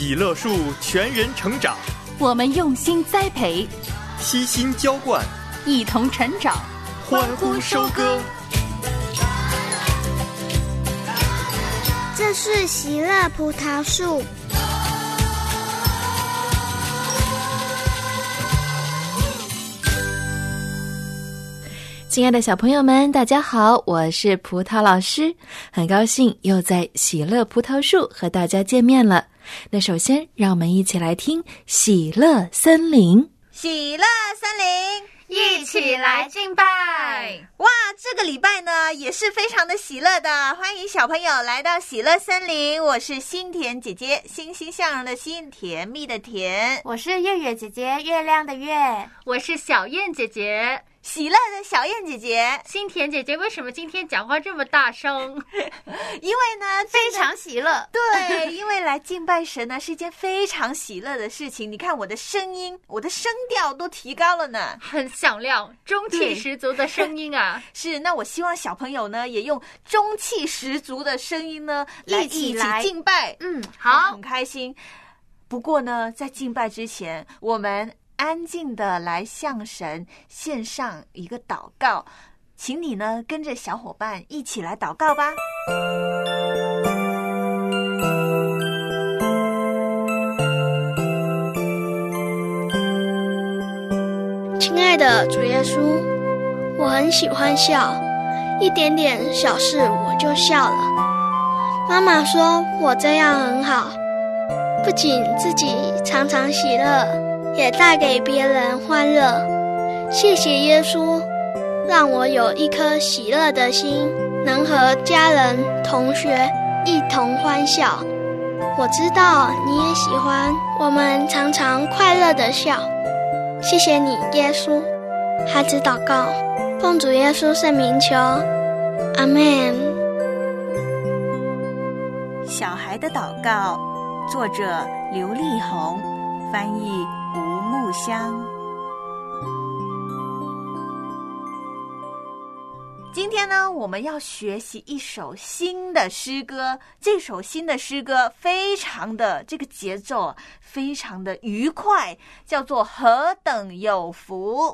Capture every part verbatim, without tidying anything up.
喜乐树全人成长， 我们用心栽培， 悉心浇灌， 一同成长， 欢呼收割。 这是喜乐葡萄树。 亲爱的小朋友们，大家好，我是葡萄老师，很高兴又在喜乐葡萄树和大家见面了。那首先让我们一起来听喜乐森林。 喜乐森林， 一起来敬拜。 哇，这个礼拜呢也是非常的喜乐的，欢迎小朋友来到喜乐森林。我是心甜姐姐，欣欣向荣的欣，甜蜜的甜。 我是月月姐姐，月亮的月。 我是小燕姐姐， 喜乐的小燕姐姐。 心甜姐姐为什么今天讲话这么大声？ 因为呢非常喜乐。 对，因为来敬拜神呢是一件非常喜乐的事情。你看我的声音，我的声调都提高了呢， 很响亮，中气十足的声音啊。 是，那我希望小朋友呢也用中气十足的声音呢来一起敬拜。 嗯，好， 很开心。不过呢在敬拜之前，我们安静的来向神献上一个祷告，请你呢跟着小伙伴一起来祷告吧。 亲爱的主耶稣，我很喜欢笑，一点点小事我就笑了。妈妈说我这样很好，不仅自己常常喜乐，也带给别人欢乐。谢谢耶稣，让我有一颗喜乐的心，能和家人同学一同欢笑。我知道你也喜欢我们常常快乐的笑。谢谢你耶稣。孩子祷告，奉主耶稣圣名求，阿们。 小孩的祷告，作者刘丽红，翻译吴木香。今天呢，我们要学习一首新的诗歌。这首新的诗歌非常的这个节奏非常的愉快，叫做何等有福。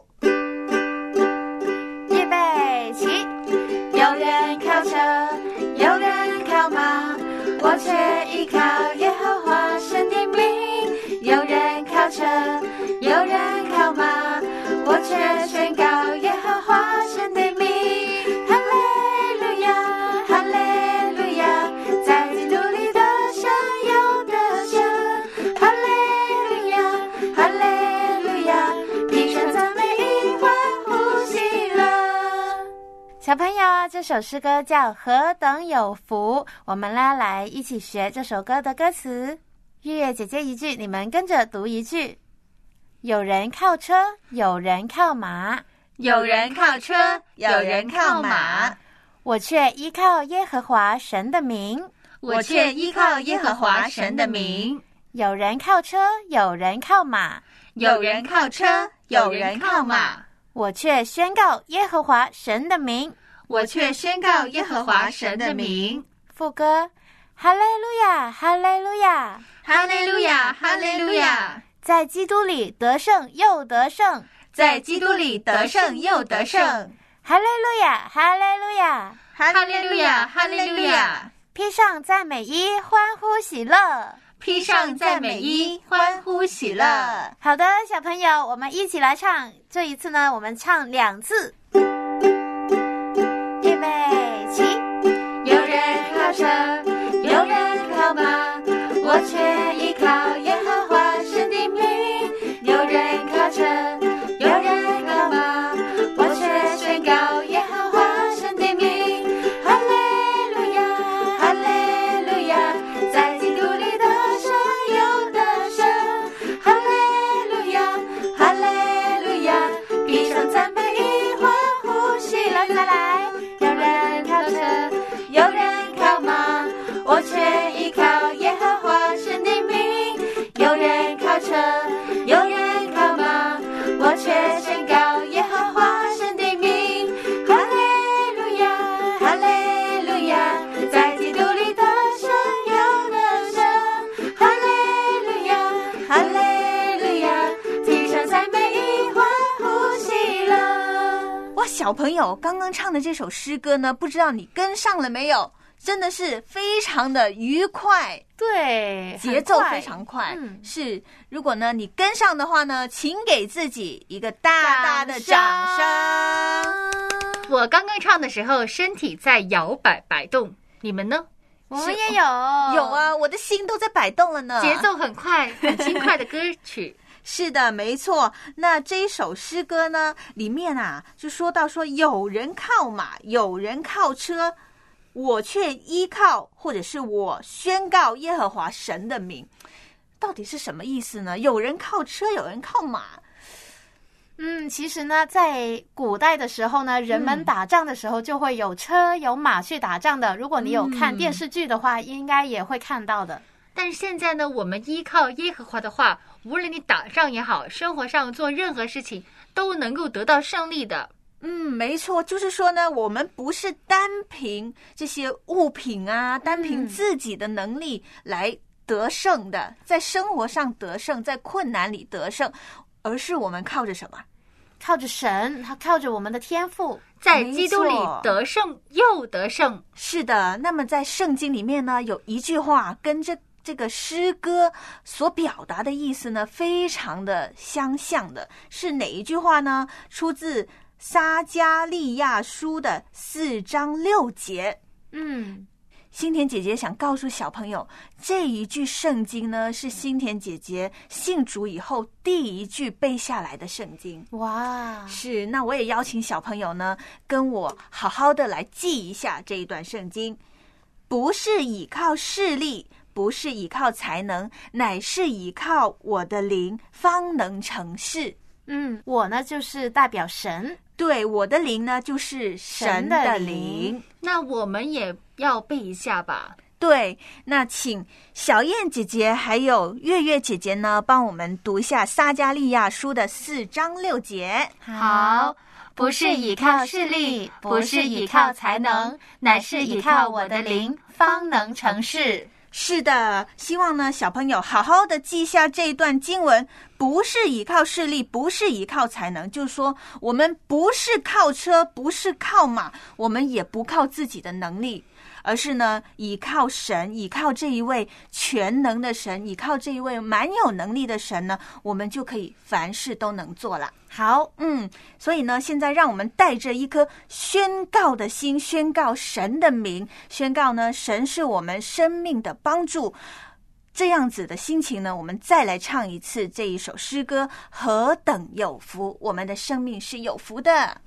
预备起，有人靠车，有人靠马，我却依靠耶和华神的名。有人靠车，有人靠马，我却宣告耶和华神的名。哈利路亚，哈利路亚，在基督里得胜有得胜。哈利路亚，哈利路亚，披上赞美以欢呼喜乐。小朋友，这首诗歌叫何等有福，我们呢来一起学这首歌的歌词。月月姐姐一句，你们跟着读一句。有人靠车，有人靠马， 有人靠车，有人靠马， 我却依靠耶和华神的名。 我却依靠耶和华神的名。 有人靠车，有人靠马， 有人靠车，有人靠马， 我却宣告耶和华神的名。 我却宣告耶和华神的名。 副歌，哈利路亚，哈利路亚， 哈利路亚，哈利路亚， 在基督里得胜又得胜， 在基督里得胜又得胜。 哈利路亚，哈利路亚， 哈利路亚，哈利路亚， 披上赞美衣，欢呼喜乐， 披上赞美衣，欢呼喜乐。 好的，小朋友，我们一起来唱。这一次呢，我们唱两次。预备起， 有人靠车，有人靠马，我却依靠耶和华神的名。有人靠车，有人靠马，我却宣告耶和华神的名。哈利路亚，哈利路亚，在基督里得胜有得胜。哈利路亚，哈利路亚，披上赞美衣，欢呼喜乐。再来，有人靠车，有人靠马，我却依靠耶和华神的名。有人靠车，有人靠马，我却宣告耶和华神的名。哈利路亚，哈利路亚，在基督里得胜有得胜。哈利路小朋友刚刚唱的这首诗歌呢，不知道你跟上了没有？真的是非常的愉快， 对， 节奏非常快。 嗯， 是，如果呢你跟上的话呢，请给自己一个大大的掌声。 我刚刚唱的时候，身体在摇摆摆动，你们呢？ 我们也有有啊，我的心都在摆动了呢。 节奏很快，很轻快的歌曲。 是的，没错。那这一首诗歌呢，里面啊就说到说，有人靠马，有人靠车，我却依靠，或者是我宣告耶和华神的名，到底是什么意思呢？有人靠车，有人靠马。 嗯，其实呢，在古代的时候呢，人们打仗的时候就会有车有马去打仗的。如果你有看电视剧的话，嗯、应该也会看到的。 但是现在呢，我们依靠耶和华的话，无论你打仗也好，生活上做任何事情，都能够得到胜利的。 嗯，没错，就是说呢，我们不是单凭这些物品啊，单凭自己的能力来得胜的，在生活上得胜，在困难里得胜，而是我们靠着什么？ 靠着神，他靠着我们的天赋， 在基督里得胜又得胜。 是的，那么在圣经里面呢，有一句话跟这这个诗歌所表达的意思呢，非常的相像的，是哪一句话呢？出自撒迦利亚书的四章六节。 嗯， 心田姐姐想告诉小朋友，这一句圣经呢，是心田姐姐信主以后第一句背下来的圣经。 哇， 是，那我也邀请小朋友呢，跟我好好的来记一下这一段圣经。不是倚靠势力，不是倚靠才能，乃是倚靠我的灵，方能成事。 嗯，我呢就是代表神。 对，我的灵呢就是神的灵。 那我们也要背一下吧。 对，那请小燕姐姐还有月月姐姐呢，帮我们读一下撒迦利亚书的四章六节。 好，不是倚靠势力，不是倚靠才能，乃是倚靠我的灵，方能成事。 是的，希望呢小朋友好好的记下这一段经文，不是倚靠势力，不是倚靠才能，就是说我们不是靠车，不是靠马，我们也不靠自己的能力，而是呢倚靠神，倚靠这一位全能的神，倚靠这一位蛮有能力的神呢，我们就可以凡事都能做了。好，嗯，所以呢现在让我们带着一颗宣告的心，宣告神的名，宣告呢神是我们生命的帮助，这样子的心情呢，我们再来唱一次这一首诗歌，何等有福，我们的生命是有福的。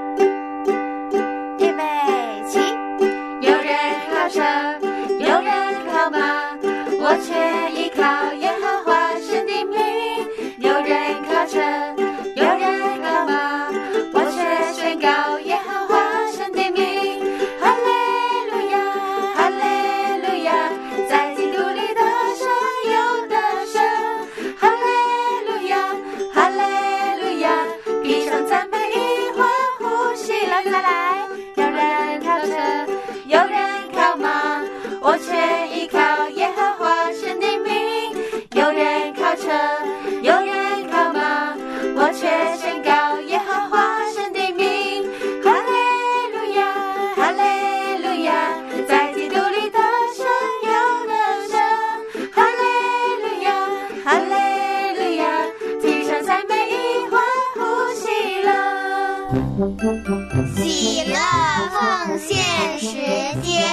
预备起， 有人靠车，有人靠马，我却依靠耶和华神的名。有人靠车，有人靠马，我却宣告耶和华神的名。哈利路亚，哈利路亚，在基督里得胜又得胜。哈利路亚，哈利路亚，闭上赞美与欢呼喜乐。再来，有人靠车，有人靠马，我却依靠耶和华神的名。有人靠车，有人靠马，我却宣告耶和华神的名。哈利路亚，哈利路亚，在基督里得胜又得胜。哈利路亚，哈利路亚，提上赞美与欢呼喜乐。 喜乐奉献时间。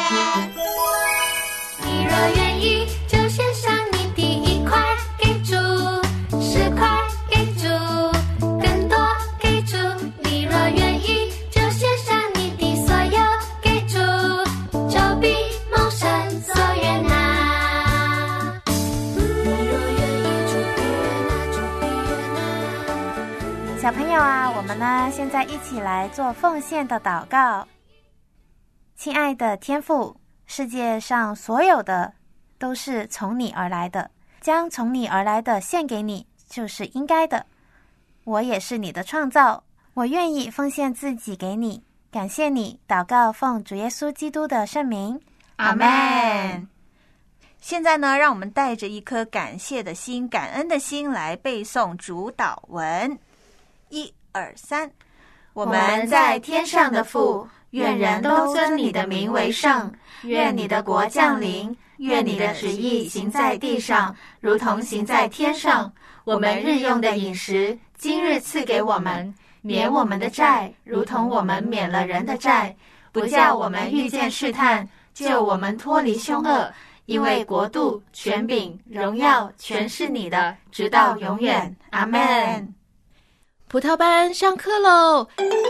你若愿意，就献上你第一块给主，十块给主，更多给主。你若愿意，就献上你的所有给主，就必蒙神所悦纳。你若愿意，主必悦纳，主必悦纳。 小朋友啊，我们呢现在一起来做奉献的祷告。亲爱的天父，世界上所有的都是从你而来的，将从你而来的献给你就是应该的。我也是你的创造，我愿意奉献自己给你，感谢你。祷告奉主耶稣基督的圣名， 阿们。现在呢，让我们带着一颗感谢的心，感恩的心来背诵主祷文。一二三， 我们在天上的父，愿人都尊你的名为圣。愿你的国降临，愿你的旨意行在地上，如同行在天上。我们日用的饮食，今日赐给我们，免我们的债，如同我们免了人的债，不叫我们遇见试探，救我们脱离凶恶。因为国度、权柄、荣耀，全是你的，直到永远。阿们。 葡萄班上课喽！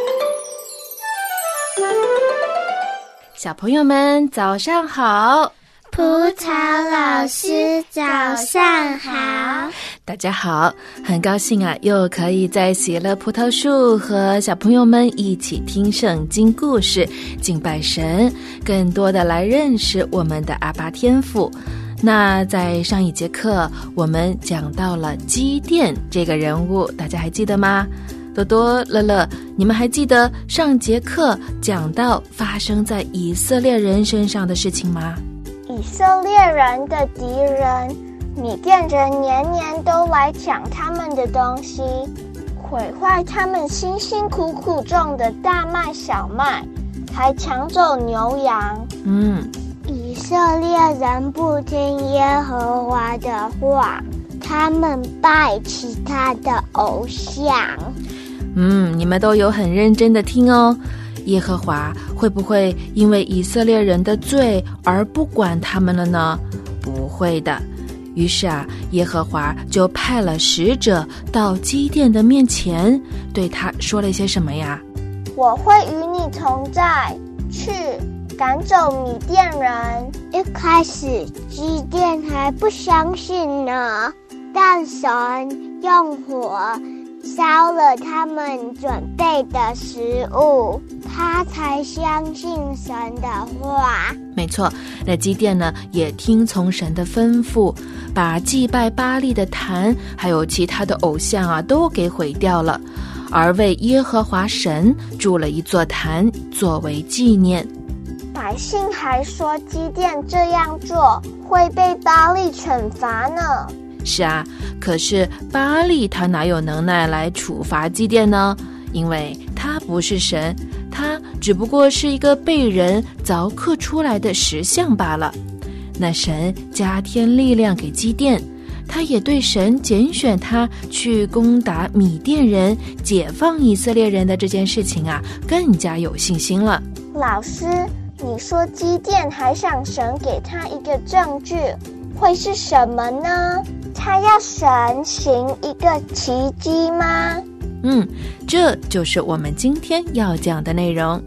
小朋友们早上好， 葡萄老师早上好， 大家好，很高兴啊，又可以在喜乐葡萄树和小朋友们一起听圣经故事，敬拜神，更多的来认识我们的阿爸天父。那在上一节课，我们讲到了基甸这个人物，大家还记得吗？多多、乐乐，你们还记得上节课讲到发生在以色列人身上的事情吗？ 以色列人的敌人米甸人年年都来抢他们的东西，毁坏他们辛辛苦苦种的大麦小麦，还抢走牛羊。 嗯， 以色列人不听耶和华的话，他们拜其他的偶像。 嗯，你们都有很认真的听哦。耶和华会不会因为以色列人的罪而不管他们了呢？不会的。于是啊，耶和华就派了使者到基甸的面前，对他说了一些什么呀？ 我会与你同在，去赶走米甸人。一开始基甸还不相信呢，但神用火烧了他们准备的食物，他才相信神的话。 没错，那基甸呢也听从神的吩咐，把祭拜巴力的坛还有其他的偶像啊都给毁掉了，而为耶和华神筑了一座坛作为纪念。 百姓还说基甸这样做会被巴力惩罚呢。 是啊，可是巴力他哪有能耐来处罚基甸呢？因为他不是神，他只不过是一个被人凿刻出来的石像罢了。那神加添力量给基甸，他也对神拣选他去攻打米甸人，解放以色列人的这件事情啊，更加有信心了。 老师，你说基甸还想神给他一个证据，会是什么呢？他要神行一个奇迹吗？ 嗯，这就是我们今天要讲的内容。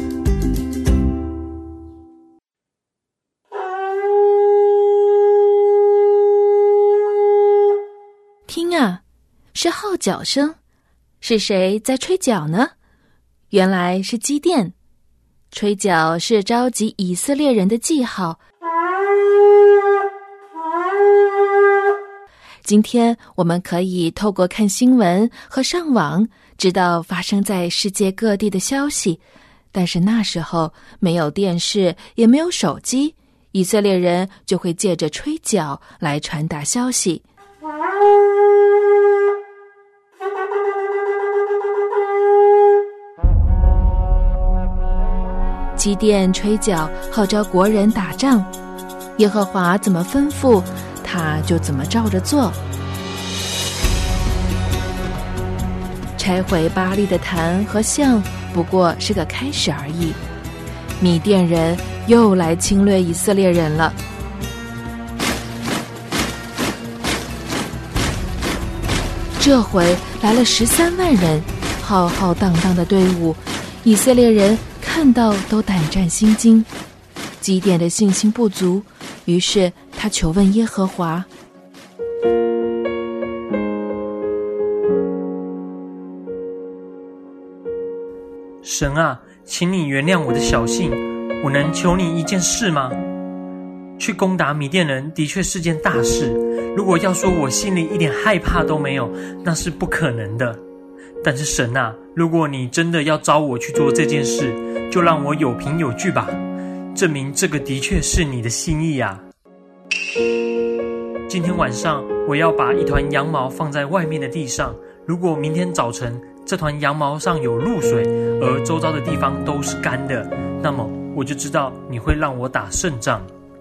听啊，是号角声，是谁在吹角呢？原来是基甸。吹角是召集以色列人的记号。今天我们可以透过看新闻和上网，知道发生在世界各地的消息，但是那时候没有电视，也没有手机，以色列人就会借着吹角来传达消息。基甸吹角号召国人打仗，耶和华怎么吩咐他就怎么照着做。拆毁巴力的坛和像不过是个开始而已，米甸人又来侵略以色列人了。这回来了十三万人，浩浩荡荡的队伍，以色列人看到都胆战心惊。基甸的信心不足，于是他求问耶和华。 神啊，请你原谅我的小信，我能求你一件事吗？去攻打米甸人的确是件大事，如果要说我心里一点害怕都没有，那是不可能的。但是神啊，如果你真的要召我去做这件事，就让我有凭有据吧，证明这个的确是你的心意啊。今天晚上我要把一团羊毛放在外面的地上，如果明天早晨这团羊毛上有露水，而周遭的地方都是干的，那么我就知道你会让我打胜仗。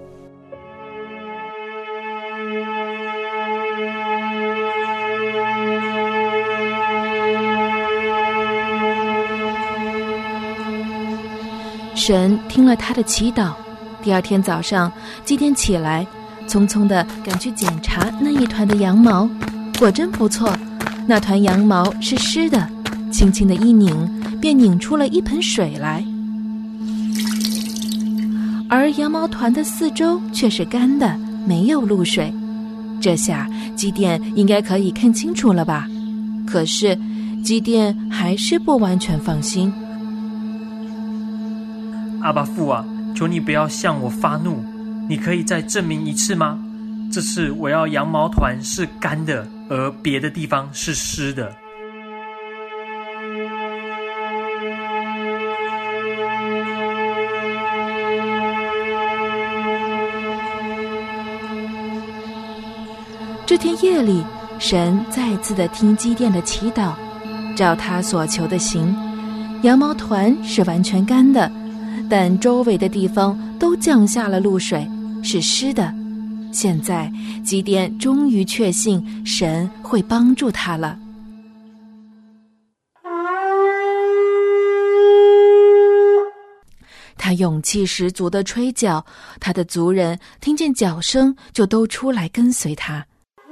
神听了他的祈祷，第二天早上，基甸起来，匆匆地赶去检查那一团的羊毛，果真不错，那团羊毛是湿的，轻轻的一拧，便拧出了一盆水来。而羊毛团的四周却是干的，没有露水。这下基甸应该可以看清楚了吧？可是基甸还是不完全放心。 阿爸父啊，求你不要向我发怒，你可以再证明一次吗？这次我要羊毛团是干的，而别的地方是湿的。 这天夜里，神再次的听基甸的祈祷，照他所求的行，羊毛团是完全干的，但周围的地方都降下了露水，是湿的。现在基甸终于确信神会帮助他了。他勇气十足地吹角，他的族人听见角声就都出来跟随他。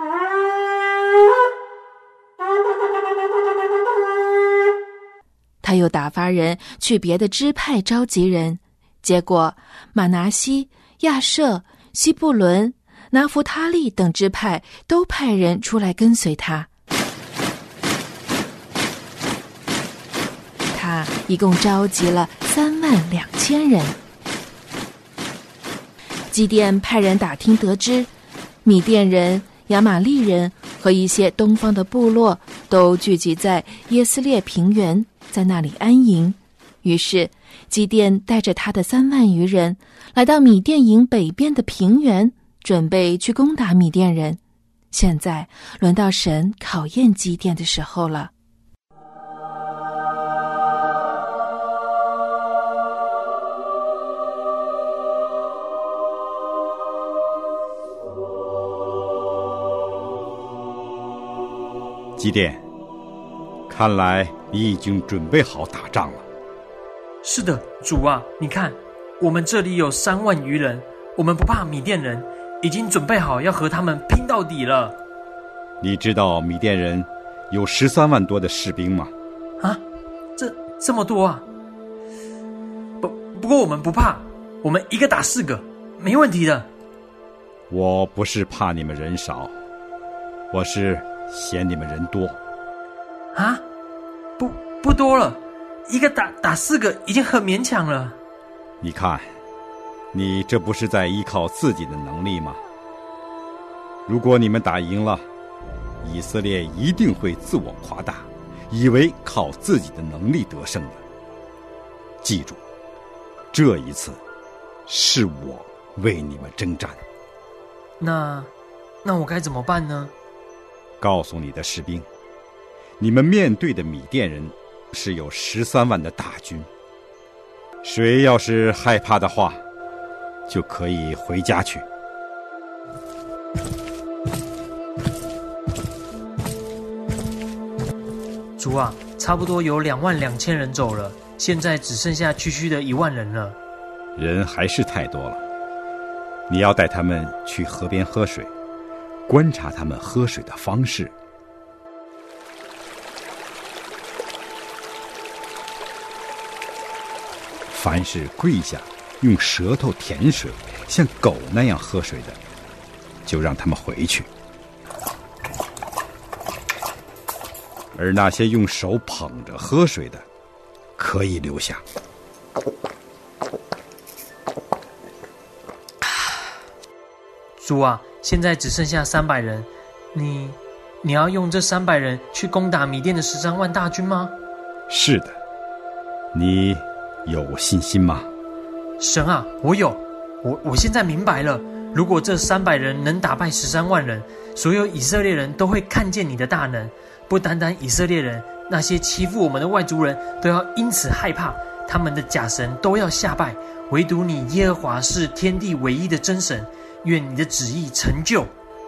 他又打发人去别的支派召集人，结果马拿西、亚舍、西布伦、拿弗他利等支派都派人出来跟随他。他一共召集了三万两千人。基甸派人打听得知，米甸人、亚玛利人和一些东方的部落都聚集在耶斯列平原，在那里安营。于是基甸带着他的三万余人来到米甸营北边的平原，准备去攻打米甸人。现在轮到神考验基甸的时候了。 基甸，看来你已经准备好打仗了。 是的，主啊，你看，我们这里有三万余人，我们不怕米甸人，已经准备好要和他们拼到底了。 你知道米甸人有十三万多的士兵吗？ 啊，这这么多啊！不不过我们不怕，我们一个打四个，没问题的。 我不是怕你们人少，我是嫌你们人多。 啊，不不多了，一个打打四个已经很勉强了。 你看，你这不是在依靠自己的能力吗？如果你们打赢了，以色列一定会自我夸大，以为靠自己的能力得胜的。记住，这一次是我为你们征战。 那那我该怎么办呢？ 告诉你的士兵，你们面对的米甸人是有十三万的大军，谁要是害怕的话，就可以回家去。 主啊，差不多有两万两千人走了，现在只剩下区区的一万人了。 人还是太多了，你要带他们去河边喝水，观察他们喝水的方式。凡是跪下用舌头舔水，像狗那样喝水的，就让他们回去。而那些用手捧着喝水的，可以留下。 主啊，现在只剩下三百人，你你要用这三百人去攻打米甸的十三万大军吗？ 是的，你有信心吗？ 神啊，我有，我我现在明白了。如果这三百人能打败十三万人，所有以色列人都会看见你的大能。不单单以色列人， 那些欺负我们的外族人都要因此害怕，他们的假神都要下拜，唯独你耶和华是天地唯一的真神，愿你的旨意成就。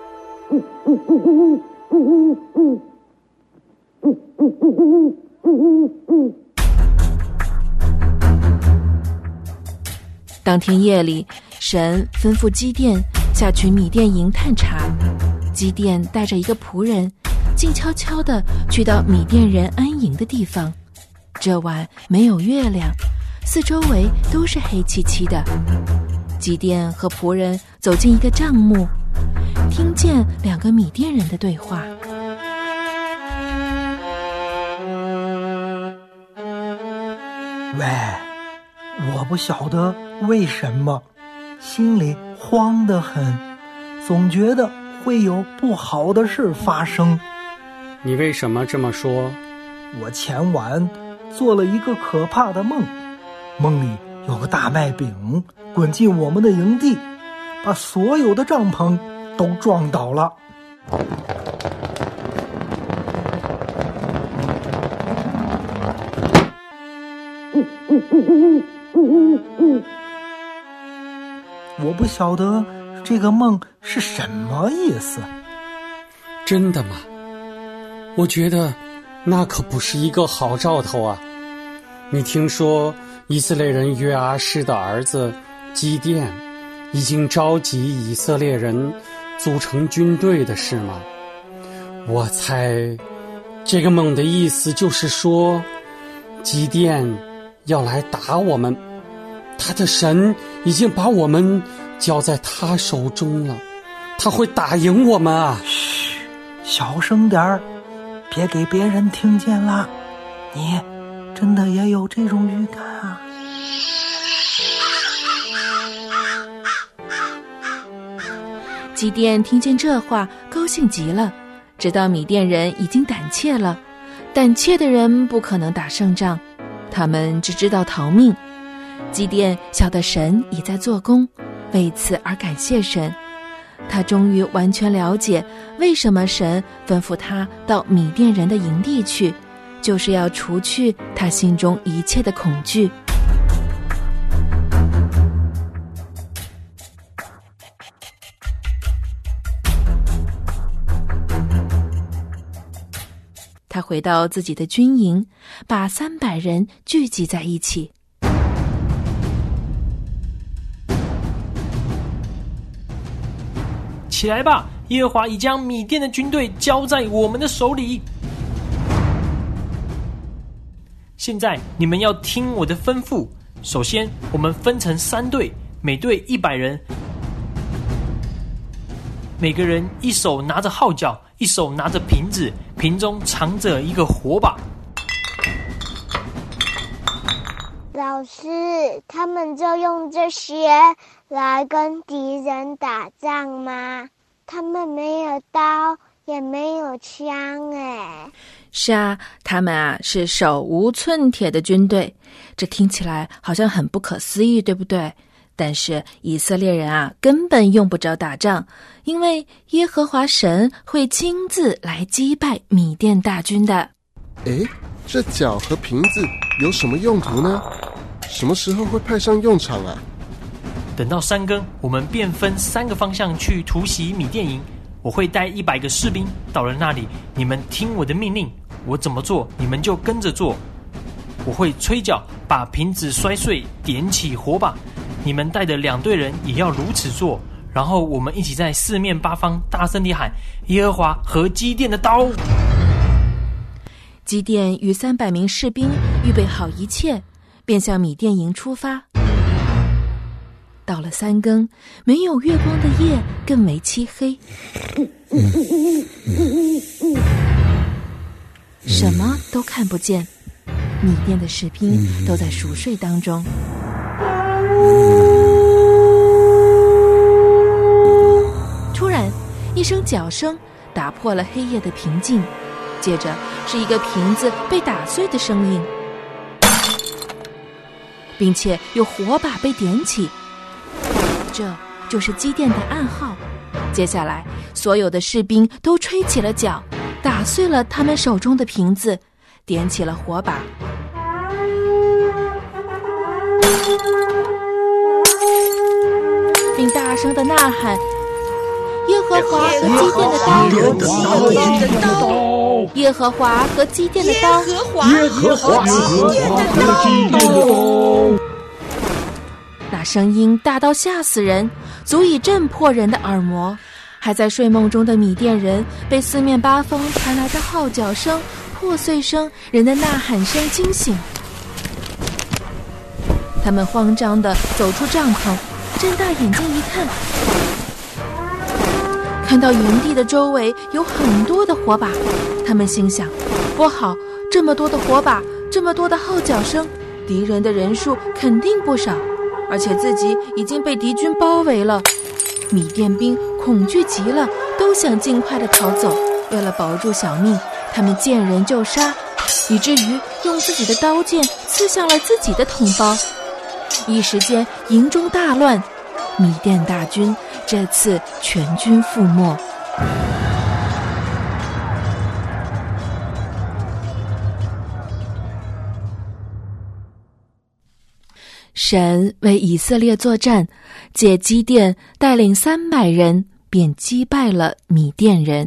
当天夜里，神吩咐基甸下去米甸营探查。基甸带着一个仆人，静悄悄地去到米甸人安营的地方。这晚没有月亮，四周围都是黑漆漆的。基甸和仆人走进一个帐幕，听见两个米甸人的对话。 喂，我不晓得为什么，心里慌得很，总觉得会有不好的事发生。 你为什么这么说？ 我前晚做了一个可怕的梦，梦里有个大麦饼滚进我们的营地，把所有的帐篷都撞倒了。我不晓得这个梦是什么意思。 真的吗？我觉得那可不是一个好兆头啊。你听说以色列人约阿施的儿子基甸已经召集以色列人组成军队的事吗？我猜这个梦的意思就是说，基甸要来打我们，他的神已经把我们交在他手中了，他会打赢我们啊！ 嘘，小声点儿，别给别人听见了。你真的也有这种预感啊？ 基甸听见这话，高兴极了，知道米甸人已经胆怯了。胆怯的人不可能打胜仗，他们只知道逃命。基甸晓得神已在做工，为此而感谢神。他终于完全了解为什么神吩咐他到米甸人的营地去，就是要除去他心中一切的恐惧。他回到自己的军营，把三百人聚集在一起。 起来吧，耶和华已将米甸的军队交在我们的手里。现在你们要听我的吩咐。首先，我们分成三队，每队一百人，每个人一手拿着号角，一手拿着瓶子，瓶中藏着一个火把。 老师，他们就用这些来跟敌人打仗吗？他们没有刀，也没有枪哎。 是啊，他们啊是手无寸铁的军队，这听起来好像很不可思议，对不对？但是以色列人啊根本用不着打仗，因为耶和华神会亲自来击败米甸大军的。 诶，这角和瓶子有什么用途呢？什么时候会派上用场啊？ 等到三更，我们便分三个方向去突袭米甸营。我会带一百个士兵，到了那里，你们听我的命令，我怎么做，你们就跟着做。我会吹角，把瓶子摔碎，点起火把。你们带的两队人也要如此做。然后我们一起在四面八方大声地喊：耶和华和基甸的刀！ 基甸与三百名士兵预备好一切，便向米甸营出发。到了三更，没有月光的夜更为漆黑，什么都看不见。米甸的士兵都在熟睡当中。突然，一声脚声打破了黑夜的平静，接着是一个瓶子被打碎的声音，并且有火把被点起。这就是基甸的暗号。接下来，所有的士兵都吹起了角，打碎了他们手中的瓶子， 点起了火把。并大声的呐喊：耶和华和基甸的刀，耶和华和基甸的刀， 耶和华和基甸的刀。 那声音大到吓死人，足以震破人的耳膜。还在睡梦中的米甸人被四面八方传来的号角声、破碎声、人的呐喊声惊醒。他们慌张地走出帐篷，睁大眼睛一看，看到营地的周围有很多的火把。他们心想：不好，这么多的火把，这么多的号角声，敌人的人数肯定不少，而且自己已经被敌军包围了。米甸兵恐惧极了，都想尽快的逃走。为了保住小命，他们见人就杀，以至于用自己的刀剑刺向了自己的同胞。一时间营中大乱，米甸大军这次全军覆没。神为以色列作战，借基甸带领三百人，便击败了米甸人。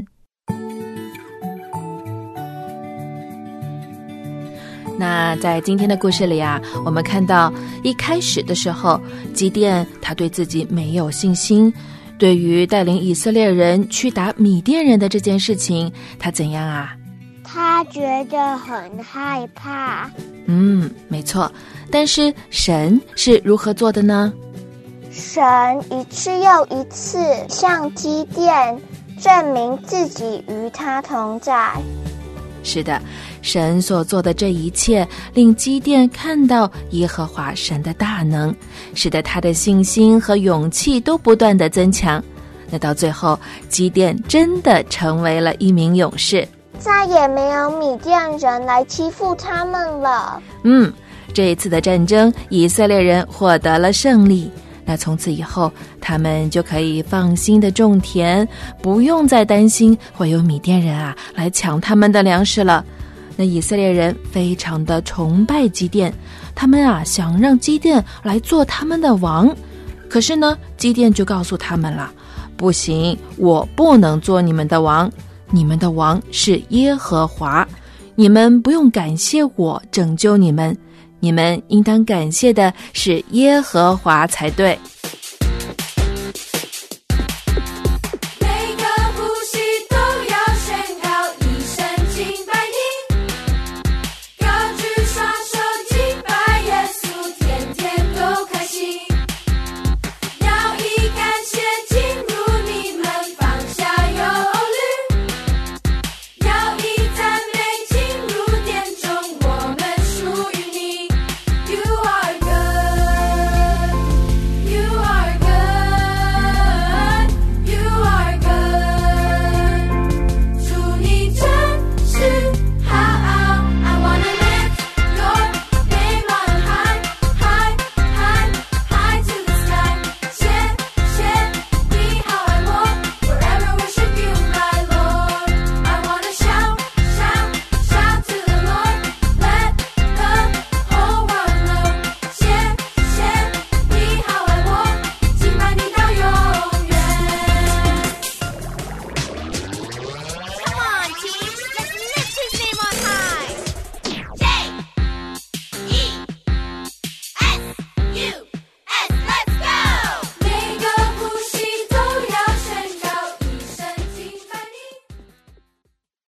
那在今天的故事里啊，我们看到一开始的时候，基甸他对自己没有信心，对于带领以色列人去打米甸人的这件事情，他怎样啊？ 他觉得很害怕。 嗯，没错。但是神是如何做的呢？ 神一次又一次向基甸证明自己与他同在。 是的，神所做的这一切令基甸看到耶和华神的大能，使得他的信心和勇气都不断的增强。那到最后，基甸真的成为了一名勇士， 再也没有米甸人来欺负他们了。 嗯，这一次的战争，以色列人获得了胜利。那从此以后，他们就可以放心的种田，不用再担心会有米甸人啊来抢他们的粮食了。那以色列人非常的崇拜基甸，他们啊想让基甸来做他们的王。可是呢，基甸就告诉他们了，不行，我不能做你们的王，你们的王是耶和华，你们不用感谢我拯救你们，你们应当感谢的是耶和华才对。